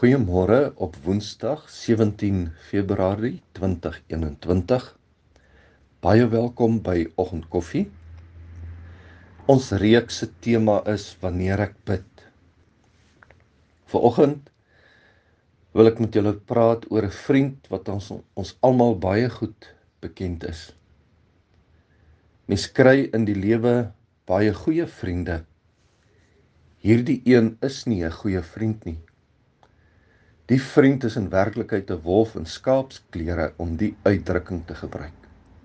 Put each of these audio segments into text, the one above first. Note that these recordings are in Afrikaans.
Goeiemôre op Woensdag 17 Februarie 2021. Baie welkom by Oggendkoffie. Ons reeks se tema is wanneer ek bid. Vanoggend wil ek met julle praat oor 'n vriend wat ons almal baie goed bekend is. Mens kry in die lewe baie goeie vriende. Hierdie een is nie 'n goeie vriend nie. Die vriend is in werklikheid 'n wolf in skaapsklere om die uitdrukking te gebruik.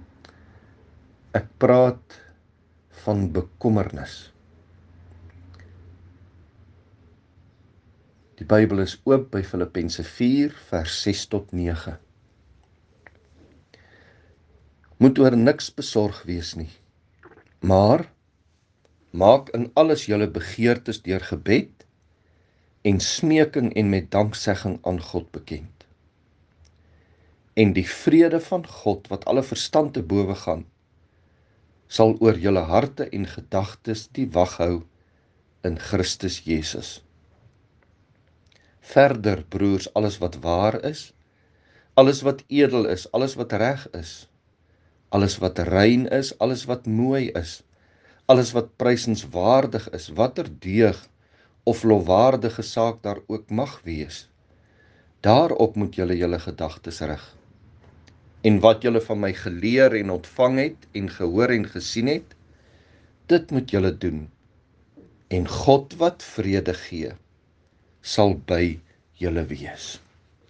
Ek praat van bekommernis. Die Bybel is oop by Filippense 4 vers 6 tot 9. Moet oor niks besorg wees nie, maar maak in alles julle begeertes deur gebed en smeking en met danksegging aan God bekend. En die vrede van God wat alle verstand te bowe gaan, sal oor julle harte en gedagtes die wag hou in Christus Jesus. Verder, broers, alles wat waar is, alles wat edel is, alles wat reg is, alles wat rein is, alles wat mooi is, alles wat prysenswaardig is, watter deug of lofwaardige saak daar ook mag wees, daarop moet julle gedagtes rig. En wat julle van my geleer en ontvang het en gehoor en gesien het, dit moet julle doen. En God wat vrede gee, sal by julle wees.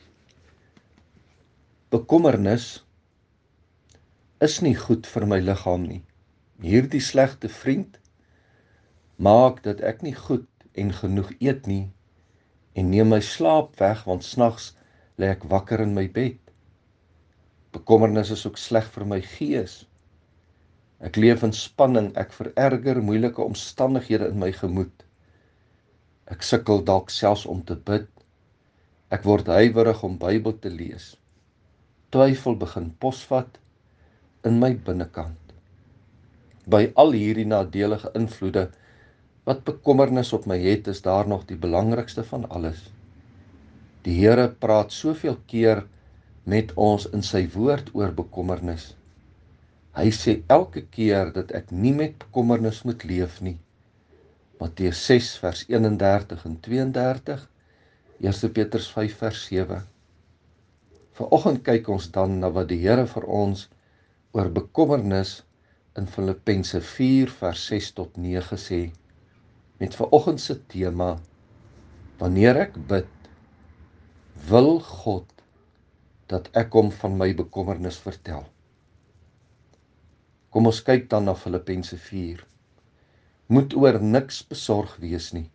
Bekommernis is nie goed vir my liggaam nie. Hierdie slegte vriend maak dat ek nie goed en genoeg eet nie en neem my slaap weg, want s'nags lê ek wakker in my bed. Bekommernis is ook sleg vir my gees. Ek leef in spanning, ek vererger moeilike omstandighede in my gemoed. Ek sukkel dalk selfs om te bid. Ek word huiwerig om Bybel te lees. Twyfel begin posvat in my binnekant. By al hierdie nadelige invloede wat bekommernis op my het, is daar nog die belangrikste van alles. Die Here praat soveel keer met ons in sy woord oor bekommernis. Hy sê elke keer dat ek nie met bekommernis moet leef nie. Matteus 6 vers 31 en 32, 1 Petrus 5 vers 7. Vanoggend kyk ons dan na wat die Here vir ons oor bekommernis in Filippense 4 vers 6 tot 9 sê, met vanoggend se tema, wanneer ek bid, wil God dat ek hom van my bekommernis vertel. Kom ons kyk dan na Filippense 4. Moet oor niks besorg wees nie.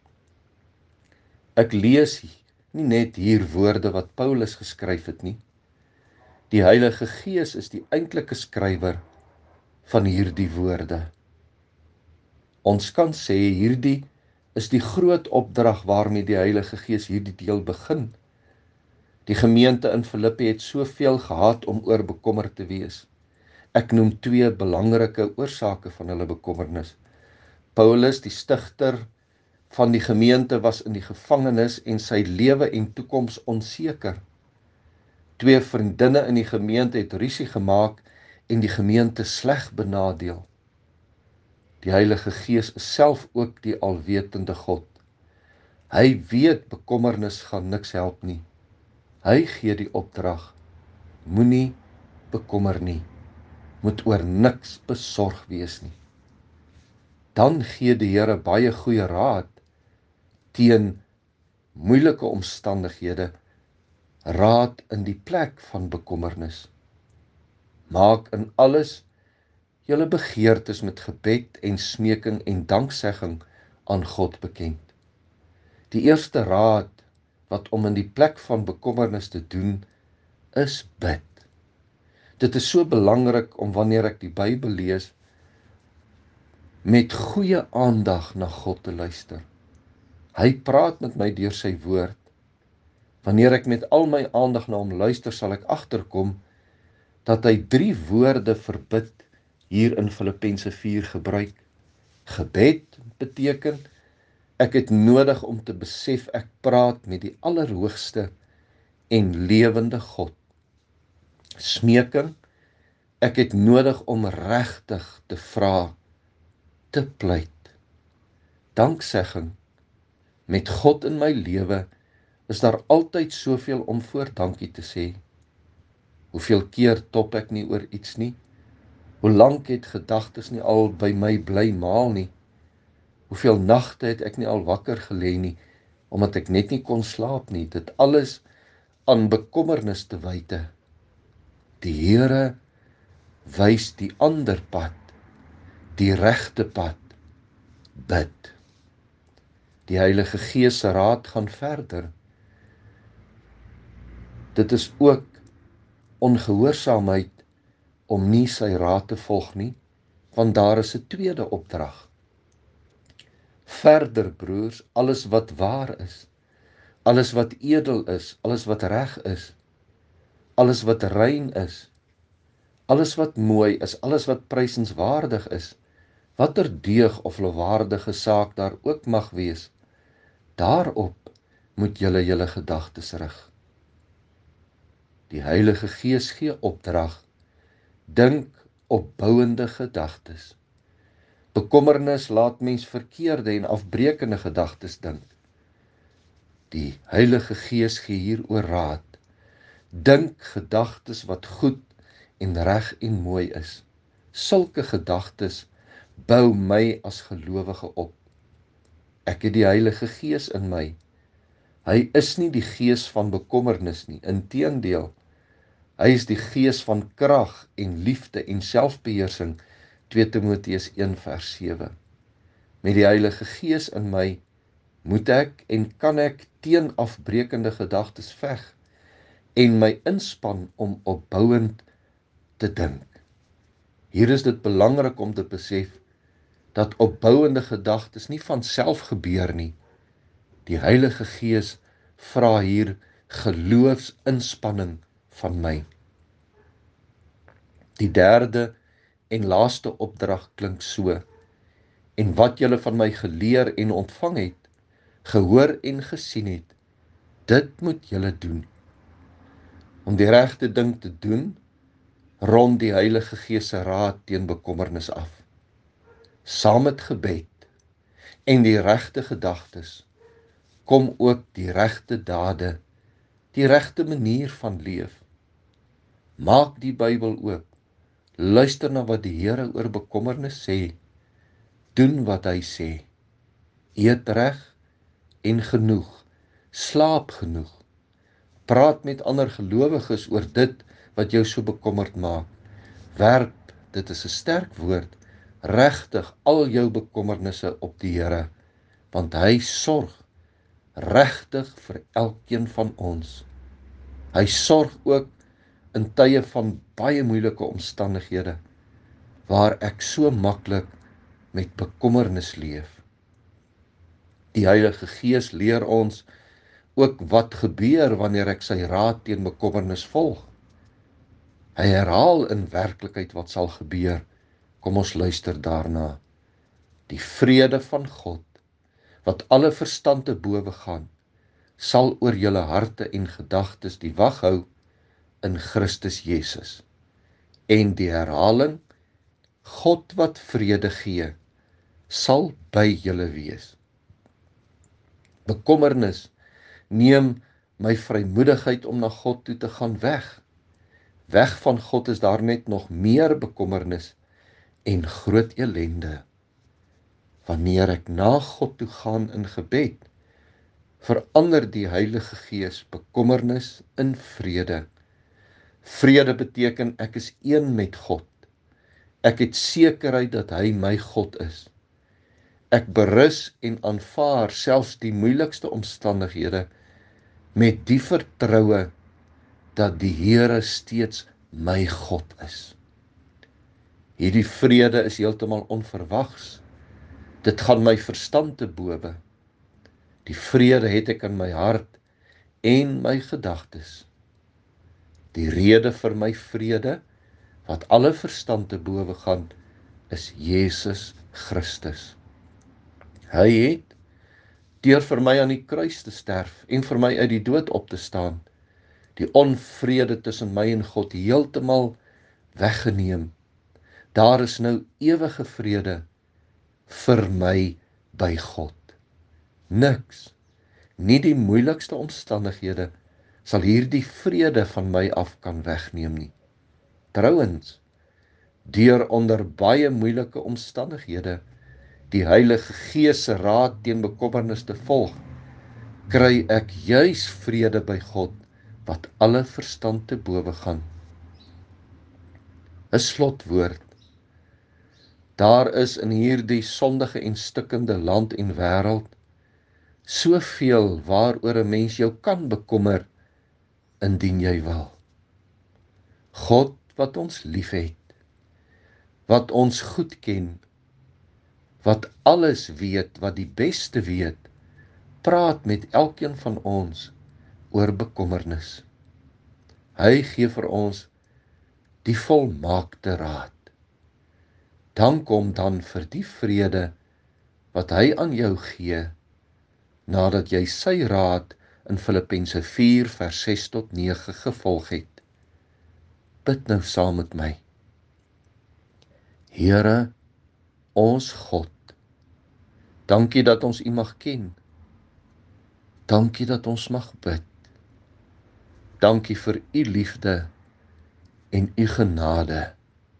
Ek lees nie net hier woorde wat Paulus geskryf het nie. Die Heilige Gees is die eintlike skrywer van hierdie woorde. Ons kan sê hierdie is die groot opdrag waarmee die Heilige Gees hierdie deel begin. Die gemeente in Filippi het soveel gehad om oor bekommerd te wees. Ek noem 2 belangrike oorsake van hulle bekommernis. Paulus, die stigter van die gemeente, was in die gevangenis en sy lewe en toekoms onseker. 2 vriendinne in die gemeente het rusie gemaak en die gemeente sleg benadeel. Die Heilige Gees is self ook die alwetende God. Hy weet bekommernis gaan niks help nie. Hy gee die opdrag, moenie bekommer nie, moet oor niks besorg wees nie. Dan gee die Here baie goeie raad teen moeilike omstandighede, raad in die plek van bekommernis. Maak in alles julle begeertes met gebed en smeking en danksegging aan God bekend. Die eerste raad wat om in die plek van bekommernis te doen, is bid. Dit is so belangrik om wanneer ek die Bybel lees, met goeie aandag na God te luister. Hy praat met my deur sy woord. Wanneer ek met al my aandag na hom luister, sal ek agterkom dat hy 3 woorde vir bid hier in Filippense 4 gebruik. Gebed beteken Ek het nodig om te besef ek praat met die Allerhoogste en lewende God. Smeking, ek het nodig om regtig te vra, te pleit. Danksegging, met God in my lewe is daar altyd soveel om voor dankie te sê. Hoeveel keer top ek nie oor iets nie? Hoe lank het gedagtes nie al by my bly maal nie? Hoeveel nagte het ek nie al wakker gelê nie, omdat ek net nie kon slaap nie? Dit alles aan bekommernis te wyte. Die Here wys die ander pad, die regte pad, bid. Die Heilige Gees se raad gaan verder. Dit is ook ongehoorsaamheid om nie sy raad te volg nie, want daar is 'n tweede opdrag. Verder broers, alles wat waar is, alles wat edel is, alles wat reg is, alles wat rein is, alles wat mooi is, alles wat prysenswaardig is, watter deug of lofwaardige saak daar ook mag wees, daarop moet julle gedagtes rig. Die Heilige Gees gee opdrag, dink opbouende gedagtes. Bekommernis laat mens verkeerde en afbreekende gedagtes dink. Die Heilige Gees gee hieroor raad. Dink gedagtes wat goed en reg en mooi is. Sulke gedagtes bou my as gelowige op. Ek het die Heilige Gees in my. Hy is nie die gees van bekommernis nie, inteendeel. Hy is die gees van krag en liefde en selfbeheersing, 2 Timoteus 1 vers 7. Met die Heilige Gees in my moet ek en kan ek teen afbreekende gedagtes veg en my inspann om opbouend te dink. Hier is dit belangrik om te besef dat opbouende gedagtes nie van self gebeur nie. Die Heilige Gees vra hier geloofsinspanning van my. Die derde en laaste opdrag klink so: en wat julle van my geleer en ontvang het, gehoor en gesien het, dit moet julle doen. Om die regte ding te doen, rond die Heilige Gees se raad teen bekommernis af. Saam met gebed en die regte gedagtes kom ook die regte dade, die regte manier van leef. Maak die Bybel oop, luister na wat die Here oor bekommernis sê, doen wat hy sê, eet reg en genoeg, slaap genoeg, praat met ander gelowiges oor dit wat jou so bekommerd maak, werp, dit is 'n sterk woord, regtig al jou bekommernisse op die Here, want hy sorg regtig vir elkeen van ons. Hy sorg ook in tye van baie moeilike omstandighede, waar ek so maklik met bekommernis leef. Die Heilige Gees leer ons ook wat gebeur wanneer ek sy raad teen bekommernis volg. Hy herhaal in werklikheid wat sal gebeur. Kom ons luister daarna. Die vrede van God, wat alle verstand te bowe gaan, sal oor julle harte en gedagtes die wag hou in Christus Jesus. En die herhaling, God wat vrede gee, sal by julle wees. Bekommernis neem my vrymoedigheid om na God toe te gaan weg. Weg van God is daar net nog meer bekommernis en groot ellende. Wanneer ek na God toe gaan in gebed, verander die Heilige Gees bekommernis in vrede. Vrede beteken ek is een met God. Ek het sekerheid dat hy my God is. Ek berus en aanvaar selfs die moeilikste omstandighede met die vertroue dat die Here steeds my God is. Hierdie vrede is heeltemal onverwags. Dit gaan my verstand te bowe. Die vrede het ek in my hart en my gedagtes. Die rede vir my vrede, wat alle verstand te bowe gaan, is Jesus Christus. Hy het deur vir my aan die kruis te sterf en vir my uit die dood op te staan, die onvrede tussen my en God heeltemal weggeneem. Daar is nou ewige vrede vir my by God. Niks, nie die moeilikste omstandighede, sal hierdie vrede van my af kan wegneem nie. Trouwens, deur onder baie moeilike omstandighede die Heilige Gees se raad teen bekommernis te volg, kry ek juis vrede by God, wat alle verstand te bowe gaan. 'n Slotwoord. Daar is in hierdie sondige en stikkende land en wêreld soveel waaroor 'n mens jou kan bekommer, indien jy wil. God wat ons liefhet, wat ons goed ken, wat alles weet, wat die beste weet, praat met elkeen van ons oor bekommernis. Hy gee vir ons die volmaakte raad. Dank hom dan vir die vrede wat hy aan jou gee, nadat jy sy raad in Filippense 4 vers 6 tot 9 gevolg het. Bid nou saam met my. Here, ons God, dankie dat ons U mag ken. Dankie dat ons mag bid. Dankie vir U liefde en U genade.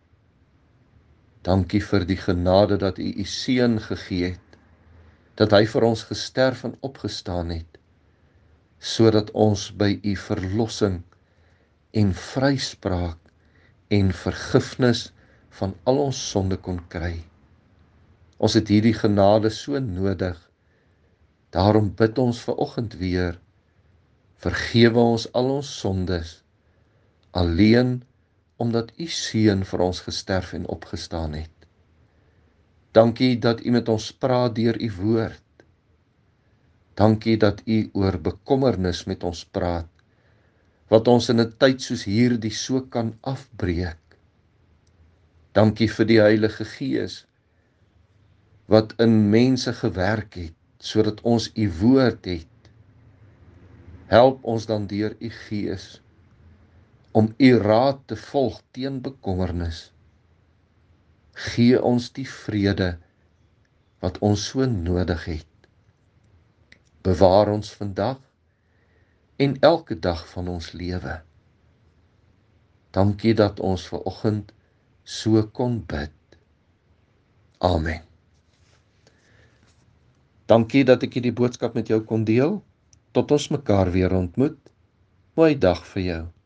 Dankie vir die genade dat U Seun gegee het, dat hy vir ons gesterf en opgestaan het, sodat ons by U verlossing en vryspraak en vergifnis van al ons sonde kon kry. Ons het hierdie genade so nodig, daarom bid ons vanoggend weer, vergewe ons al ons sondes, alleen omdat U Seun vir ons gesterf en opgestaan het. Dankie dat U met ons praat deur U woord. Dankie dat U oor bekommernis met ons praat, wat ons in 'n tyd soos hierdie so kan afbreek. Dankie vir die Heilige Gees, wat in mense gewerk het, sodat ons U woord het. Help ons dan deur U Gees, om U raad te volg teen bekommernis. Gee ons die vrede, wat ons so nodig het. Bewaar ons vandag, en elke dag van ons lewe. Dankie dat ons vanoggend so kon bid. Amen. Dankie dat ek hierdie boodskap met jou kon deel. Tot ons mekaar weer ontmoet. Mooi dag vir jou.